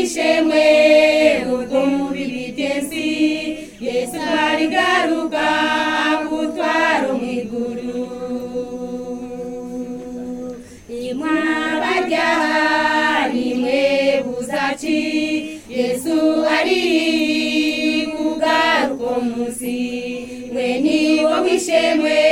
wishemwe ubwo muri bitensi Yesu arigaruka gutwara umwiguru imwabajyaha nimwe buzaci Yesu ari kugaruka munsi mwe niwo wishemwe